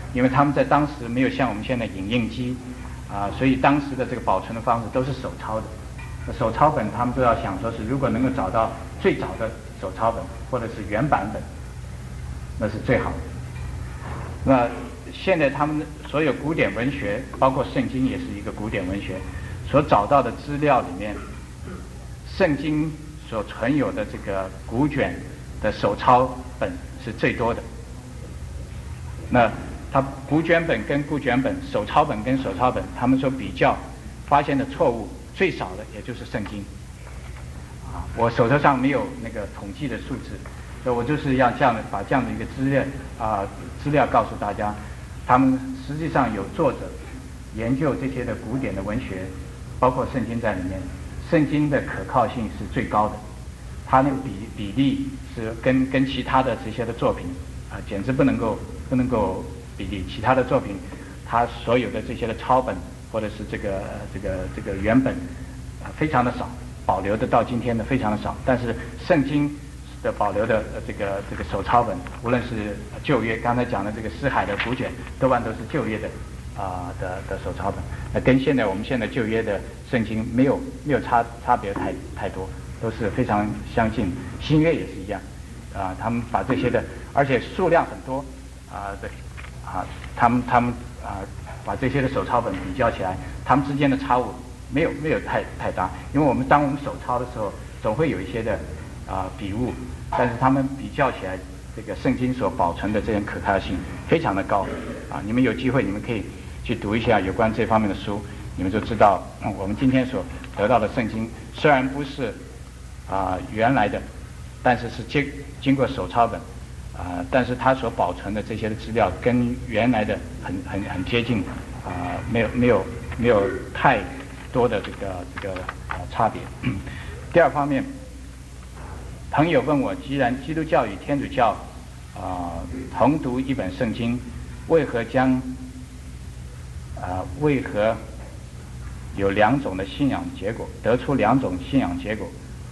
因为他们在当时没有像我们现在影印机所以当时的这个保存的方式都是手抄的。手抄本他们都要想说是如果能够找到最早的手抄本或者是原版本，那是最好的。那现在他们所有古典文学，包括圣经也是一个古典文学，所找到的资料里面，圣经所存有的这个古卷的手抄本是最多的。那它古卷本跟古卷本、手抄本跟手抄本，他们所比较发现的错误最少的也就是圣经。我手头上没有那个统计的数字，所以我就是要这样的把这样的一个资料告诉大家。他们实际上有作者研究这些的古典的文学，包括圣经在里面，圣经的可靠性是最高的，它那个比例是跟其他的这些的作品简直不能够比例。其他的作品，它所有的这些的抄本或者是这个原本非常的少，保留的到今天的非常的少。但是圣经的保留的这个手抄本，无论是旧约刚才讲的这个诗海的古卷，多半都是旧约的手抄本，跟我们现在旧约的圣经没有差别太多，都是非常相近。新约也是一样他们把这些的，而且数量很多他们把这些的手抄本比较起来，他们之间的差误没有太大。因为当我们手抄的时候，总会有一些的笔误，但是他们比较起来，这个圣经所保存的这种可靠性非常的高你们有机会你们可以去读一下有关这方面的书，你们就知道我们今天所得到的圣经虽然不是原来的，但是经过手抄本但是它所保存的这些的资料跟原来的很接近没有太多的这个差别。第二方面，朋友问我，既然基督教与天主教同读一本圣经，为何有两种的信仰结果，得出两种信仰结果？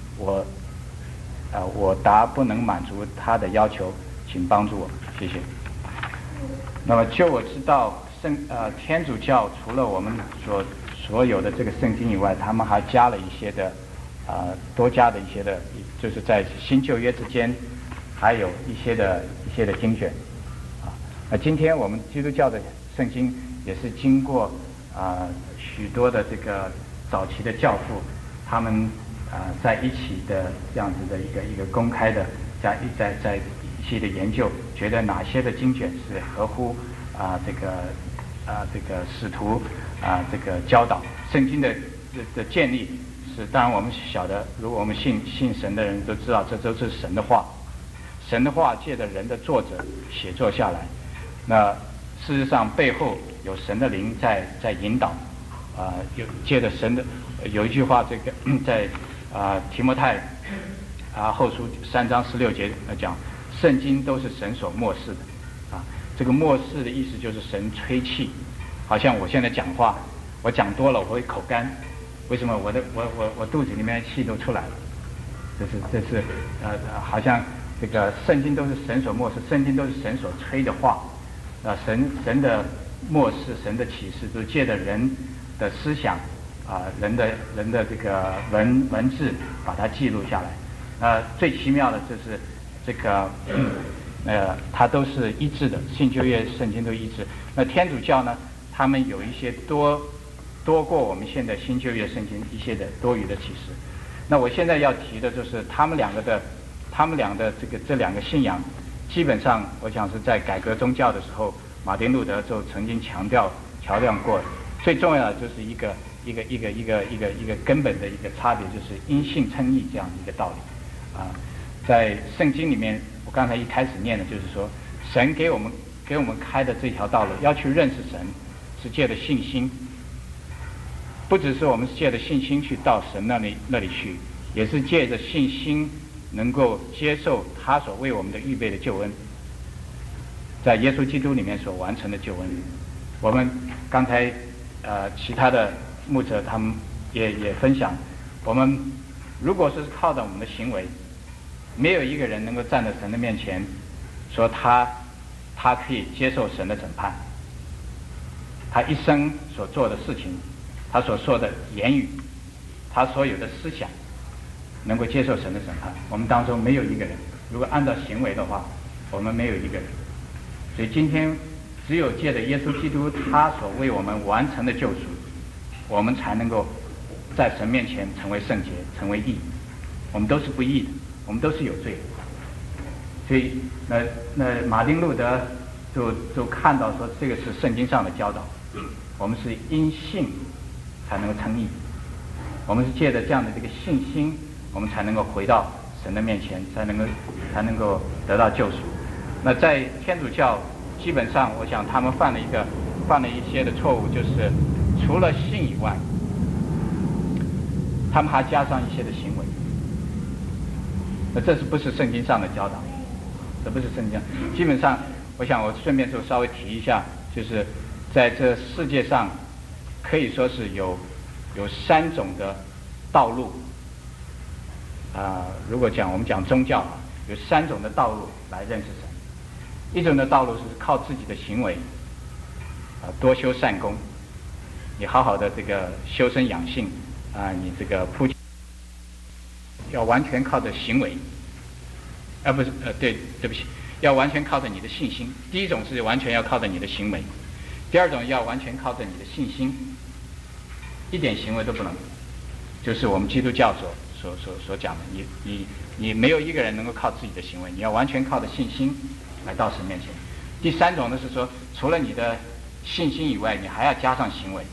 我答不能满足他的要求，请帮助我，谢谢。那么就我知道，天主教除了我们所有的这个圣经以外，他们还加了一些的多加的一些的，就是在新旧约之间还有一些的经卷今天我们基督教的圣经也是经过许多的这个早期的教父他们在一起的这样子的一个公开的在一些的研究，觉得哪些的经卷是合乎这个使徒这个教导圣经的建立是。当然我们晓得，如果我们信神的人都知道，这都是神的话，神的话借着人的作者写作下来，那事实上背后有神的灵在引导有借着神的有一句话，这个在提摩太后书3章16节讲，圣经都是神所默示的这个默示的意思就是神吹气，好像我现在讲话，我讲多了我会口干，为什么我肚子里面气都出来了？这是好像这个圣经都是神所默示，圣经都是神所吹的话神的默示，神的启示都借着人的思想人的这个文字把它记录下来最奇妙的就是这个它都是一致的，新旧约圣经都一致。那天主教呢，他们有一些多过我们现在新旧约圣经一些的多余的启示。那我现在要提的就是他们俩的这两个信仰，基本上我想是在改革宗教的时候，马丁路德就曾经强调过，最重要的就是一个根本的一个差别，就是因信称义这样的一个道理在圣经里面，我刚才一开始念的就是说，神给我们开的这条道路，要去认识神，是借着信心，不只是我们借着信心去到神那里去，也是借着信心能够接受他所为我们的预备的救恩，在耶稣基督里面所完成的救恩。我们刚才其他的牧者他们也分享，我们如果是靠着我们的行为，没有一个人能够站在神的面前说他可以接受神的审判， 他一生所做的事情，他所说的言语，他所有的思想，能够接受神的审判。我们当中没有一个人，如果按照行为的话，我们没有一个人。所以今天只有借着耶稣基督他所为我们完成的救赎，我们才能够在神面前成为圣洁，成为义。我们都是不义的，我们都是有罪的。所以那马丁路德就看到说，这个是圣经上的教导，我们是因信才能够称义，我们是借着这样的这个信心，我们才能够回到神的面前，才能够得到救赎。那在天主教基本上，我想他们犯了一些的错误，就是除了信以外，他们还加上一些的行为。那这是不是圣经上的教导？这不是圣经。基本上，我想我顺便就稍微提一下，就是在这世界上，可以说是有3种的道路。如果我们讲宗教啊，有3种的道路来认识神。一种的道路是靠自己的行为，多修善功，你好好的这个修身养性你这个要完全靠着行为，不是对不起，要完全靠着你的信心。第一种是完全要靠着你的行为，第二种要完全靠着你的信心，一点行为都不能。就是我们基督教所讲的，你没有一个人能够靠自己的行为，你要完全靠着信心来到神面前。第3种呢是说，除了你的信心以外，你还要加上行为。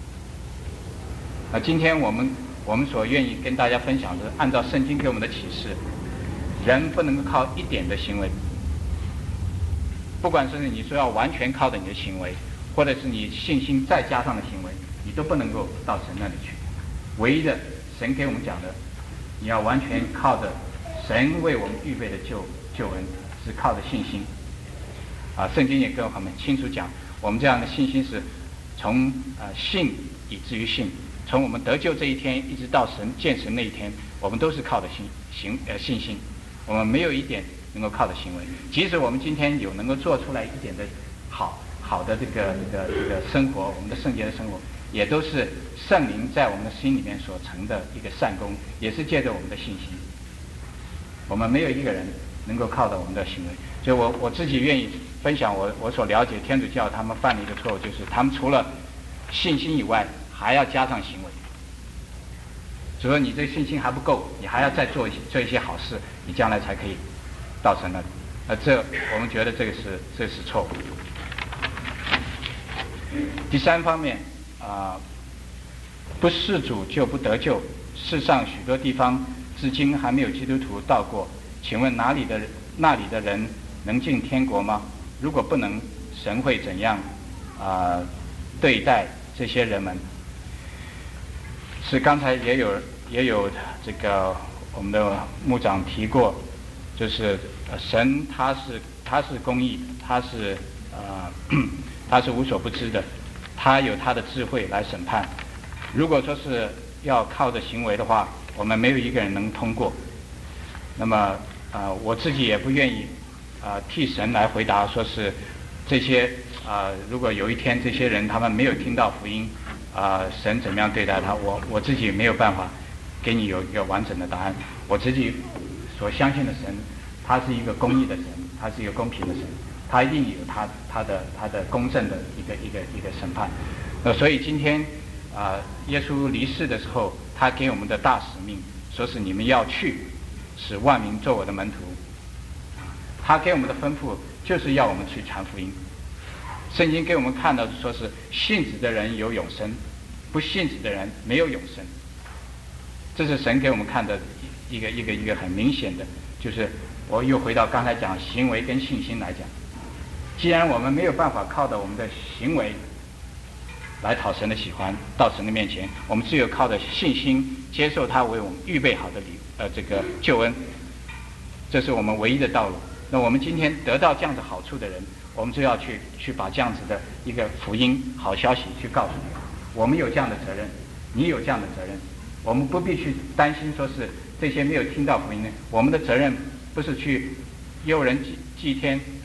今天我们所愿意跟大家分享的是，按照圣经给我们的启示，人不能够靠一点的行为，不管是你说要完全靠着你的行为，或者是你信心再加上的行为，你都不能够到神那里去。唯一的神给我们讲的，你要完全靠着神为我们预备的救恩，是靠着信心。圣经也跟我们清楚讲，我们这样的信心是从信以至于信，从我们得救这一天一直到见神那一天，我们都是靠着信心，我们没有一点能够靠着行为。即使我们今天有能够做出来一点的好的这个生活，我们的圣洁的生活，也都是圣灵在我们的心里面所成的一个善功，也是借着我们的信心。我们没有一个人能够靠着我们的行为。所以我自己愿意分享我所了解天主教他们犯的一个错误，就是他们除了信心以外，还要加上行为。所以说你这信心还不够，你还要再做一些好事，你将来才可以到神那里。这我们觉得这是错误。第3方面不事主就不得救。世上许多地方至今还没有基督徒到过，请问那里的人能进天国吗？如果不能，神会怎样对待这些人们？是刚才也有这个我们的牧长提过，就是神他是公义，他是无所不知的，他有他的智慧来审判。如果说是要靠着行为的话，我们没有一个人能通过。那么我自己也不愿意替神来回答，说是这些如果有一天这些人他们没有听到福音神怎么样对待他，我自己没有办法给你有一个完整的答案。我自己所相信的神，他是一个公义的神，他是一个公平的神，他一定有他的公正的一个审判。所以今天耶稣离世的时候，他给我们的大使命，说是你们要去，使万民做我的门徒。他给我们的吩咐就是要我们去传福音。圣经给我们看到说是信子的人有永生，不信子的人没有永生。这是神给我们看的一个很明显的，就是我又回到刚才讲行为跟信心来讲，既然我们没有办法靠着我们的行为来讨神的喜欢，到神的面前，我们只有靠着信心接受他为我们预备好的这个救恩，这是我们唯一的道路。那我们今天得到这样的好处的人，我们就要去把这样子的一个福音好消息去告诉你。我们有这样的责任，你有这样的责任，我们不必去担心说是这些没有听到福音的。我们的责任不是去诱人祭天，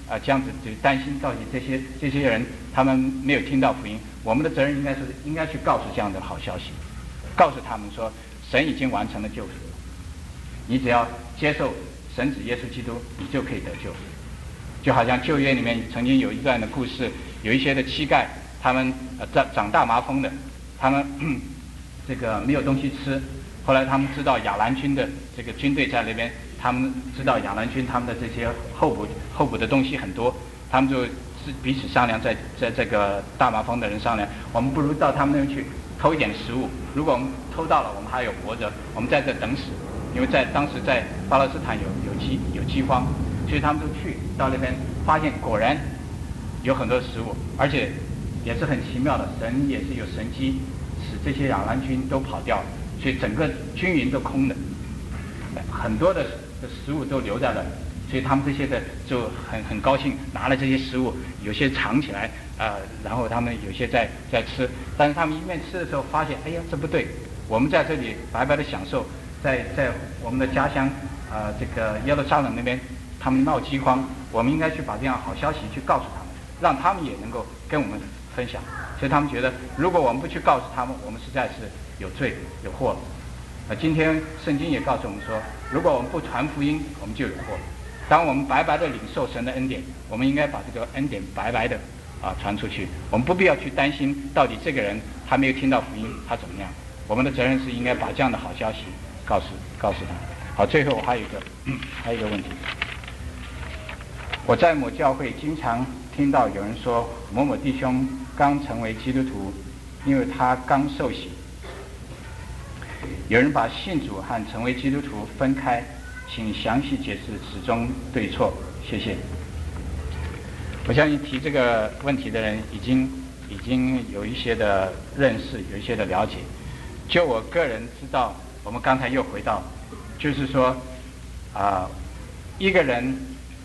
这样子就担心到底这些人他们没有听到福音。我们的责任应该去告诉这样的好消息，告诉他们说神已经完成了救赎了，你只要接受神子耶稣基督，你就可以得救。就好像旧约里面曾经有一段的故事，有一些的乞丐，他们长大麻风的，他们这个没有东西吃，后来他们知道亚兰军的这个军队在那边，他们知道亚兰军他们的这些候补的东西很多，他们就彼此商量，在这个大麻风的人商量，我们不如到他们那边去偷一点食物，如果我们偷到了，我们还有活着，我们在这等死，因为当时在巴勒斯坦有饥荒，所以他们都去到那边，发现果然有很多食物，而且也是很奇妙的，神也是有神机，使这些亚兰军都跑掉了，所以整个军营都空的，很多的食物都留在了，所以他们这些的就很高兴，拿了这些食物，有些藏起来，然后他们有些在吃，但是他们一面吃的时候发现，哎呀，这不对，我们在这里白白的享受，在我们的家乡，这个耶路撒冷那边，他们闹饥荒，我们应该去把这样好消息去告诉他们，让他们也能够跟我们分享。所以他们觉得，如果我们不去告诉他们，我们实在是有罪有祸了。今天圣经也告诉我们说，如果我们不传福音，我们就有祸。当我们白白的领受神的恩典，我们应该把这个恩典白白的传出去。我们不必要去担心到底这个人他没有听到福音，他怎么样。我们的责任是应该把这样的好消息告诉他。好，最后还有一个问题。我在某教会经常听到有人说，某某弟兄刚成为基督徒，因为他刚受洗。有人把信主和成为基督徒分开，请详细解释此中对错，谢谢。我相信提这个问题的人已经有一些的认识，有一些的了解。就我个人知道，我们刚才又回到，就是说一个人，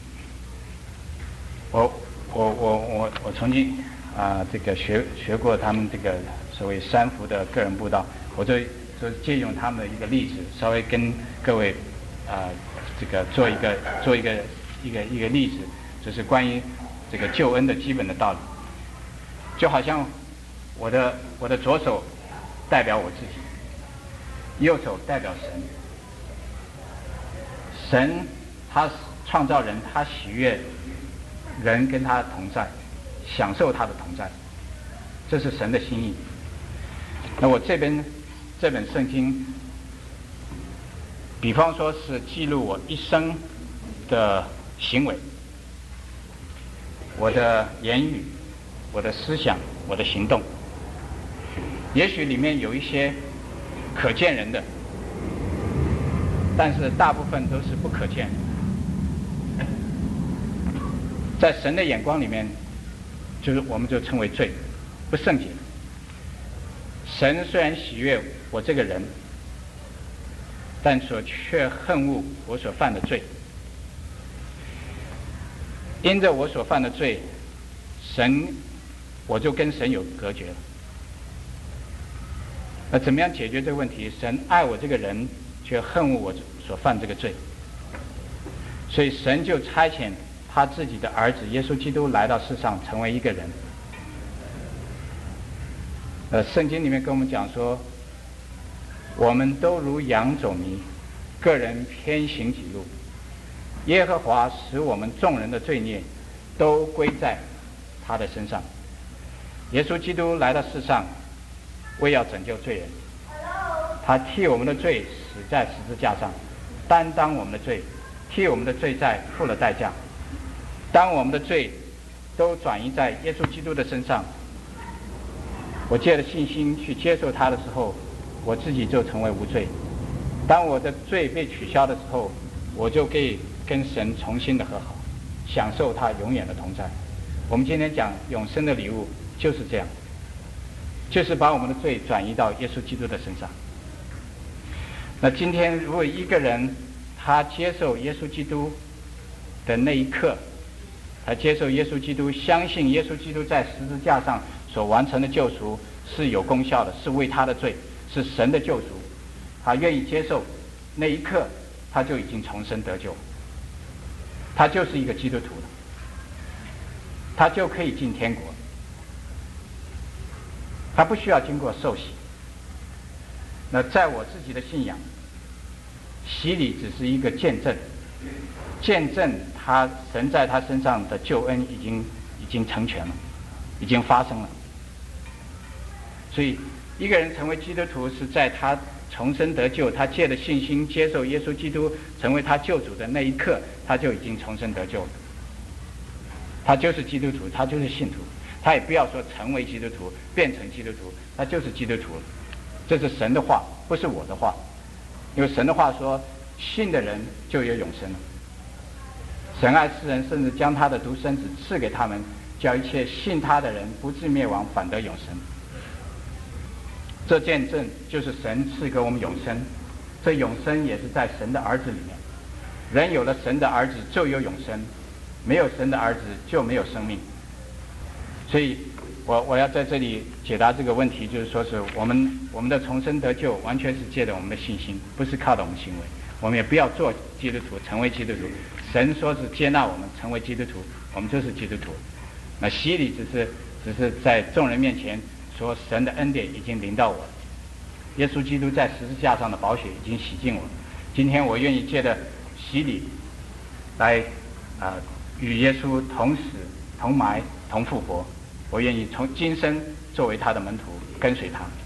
我曾经这个学过他们这个所谓三福的个人布道，我就借用他们的一个例子，稍微跟各位这个做一个例子，就是关于这个救恩的基本的道理。就好像我的左手代表我自己，右手代表神。神他创造人，他喜悦人跟他同在，享受他的同在，这是神的心意。那我这本圣经，比方说是记录我一生的行为，我的言语，我的思想，我的行动。也许里面有一些可见人的，但是大部分都是不可见的。在神的眼光里面，我们就称为罪，不圣洁。神虽然喜悦我这个人，但却恨恶我所犯的罪。因着我所犯的罪，我就跟神有隔绝了。那怎么样解决这个问题？神爱我这个人，却恨恶我所犯这个罪，所以神就差遣他自己的儿子耶稣基督来到世上，成为一个人。圣经里面跟我们讲说，我们都如羊走迷，个人偏行己路，耶和华使我们众人的罪孽都归在他的身上。耶稣基督来到世上，为要拯救罪人，他替我们的罪死在十字架上，担当我们的罪，替我们的罪债付了代价。当我们的罪都转移在耶稣基督的身上，我借着信心去接受他的时候，我自己就成为无罪。当我的罪被取消的时候，我就可以跟神重新的和好，享受他永远的同在。我们今天讲永生的礼物就是这样，就是把我们的罪转移到耶稣基督的身上。那今天如果一个人他接受耶稣基督的那一刻，他接受耶稣基督，相信耶稣基督在十字架上所完成的救赎是有功效的，是为他的罪，是神的救赎，他愿意接受，那一刻他就已经重生得救，他就是一个基督徒了。 他就可以进天国，他不需要经过受洗。那在我自己的信仰，洗礼只是一个见证，见证神在他身上的救恩已经成全了，已经发生了。所以一个人成为基督徒是在他重生得救，他借着信心接受耶稣基督成为他救主的那一刻，他就已经重生得救了。他就是基督徒，他就是信徒，他也不要说成为基督徒变成基督徒，他就是基督徒了。这是神的话，不是我的话。因为神的话说，信的人就有永生了。神爱世人，甚至将他的独生子赐给他们，叫一切信他的人不至灭亡，反得永生。这见证就是神赐给我们永生，这永生也是在神的儿子里面。人有了神的儿子就有永生，没有神的儿子就没有生命。所以我要在这里解答这个问题，就是说是我们的重生得救完全是借着我们的信心，不是靠着我们行为。我们也不要做基督徒，成为基督徒。神说是接纳我们成为基督徒，我们就是基督徒。那洗礼只是在众人面前说神的恩典已经临到我了，耶稣基督在十字架上的宝血已经洗净我了。今天我愿意借着洗礼来与耶稣同死同埋同复活，我愿意从今生作为他的门徒跟随他。